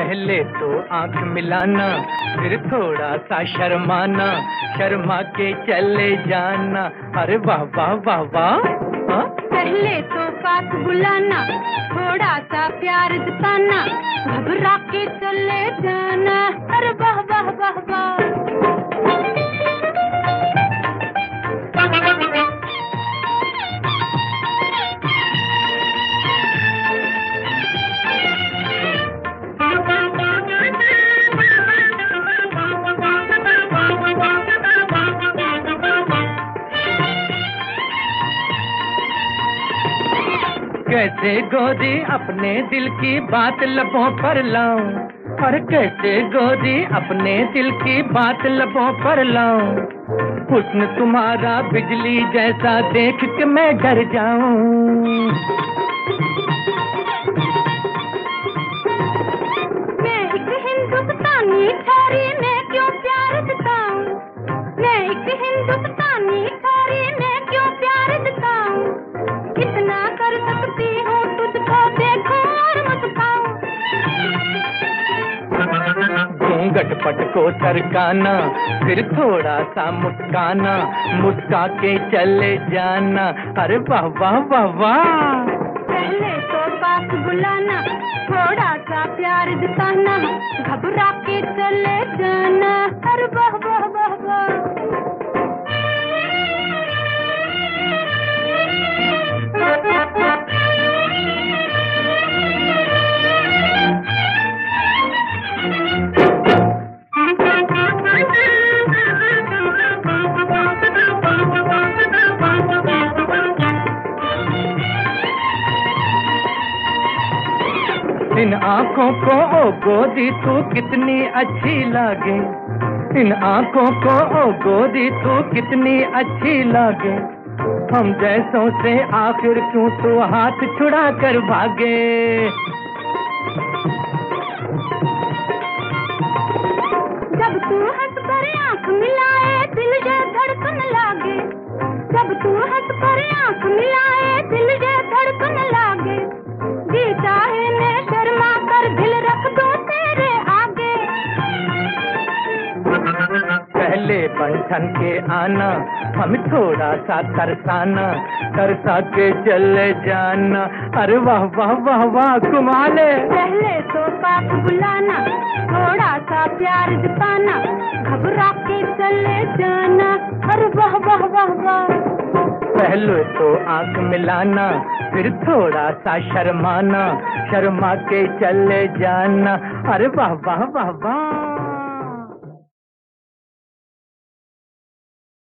पहले तो आंख मिलाना, फिर थोड़ा सा शर्माना, शर्मा के चले जाना। अरे वाह वाह वाह वाह। पहले तो पास बुलाना, थोड़ा सा प्यार जताना, घबरा के चले जाना। अरे वाह वाह वाह वाह। कैसे गोरी अपने दिल की बात लबों पर लाऊं, और कैसे गोरी अपने दिल की बात लबों पर लाऊं। हुस्न तुम्हारा बिजली जैसा देख के मैं डर जाऊं। मैं एक हिंदुस्तानी छोरी, मैं क्यों प्यार जताऊं। मैं एक हिंदुस्तानी छोरी, मैं क्यों प्यार जताऊं। इतना कर सकती हूँ तुझको देखूं और मुस्काऊं। घूंघट पट को सरकाना, फिर थोड़ा सा मुस्काना, मुस्का के चले जाना। अरे वाह वाह वाह वाह। पहले तो पास बुलाना, थोड़ा सा प्यार जताना, घबरा के चले जाना। अरे वाह वाह वाह वाह। इन आँखों को ओ गोरी तू कितनी अच्छी लागे। इन आँखों को ओ गोरी तू कितनी अच्छी लागे। हम जैसों से आखिर क्यों तू हाथ छुड़ा कर भागे। जब तू हंस कर आँख मिलाए दिल ये धड़कन लागे। जब तू हंस कर आँख मिलाए दिल ये धड़कन लागे। जी चाहे मैं शर्मा कर दिल रख दूं तेरे आगे। पहले बंधन के आना, हम थोड़ा सा तरसाना, तरसा के चले जाना। अरे वाह वाह वाह वाह कमाले। पहले तो पास बुलाना, थोड़ा सा प्यार जताना, घबरा के चले जाना। अरे वाह वाह वाह वाह। पहले तो आंख मिलाना, फिर थोड़ा सा शर्माना, शर्मा के चले जाना। अरे वाह वाह वाह वाह।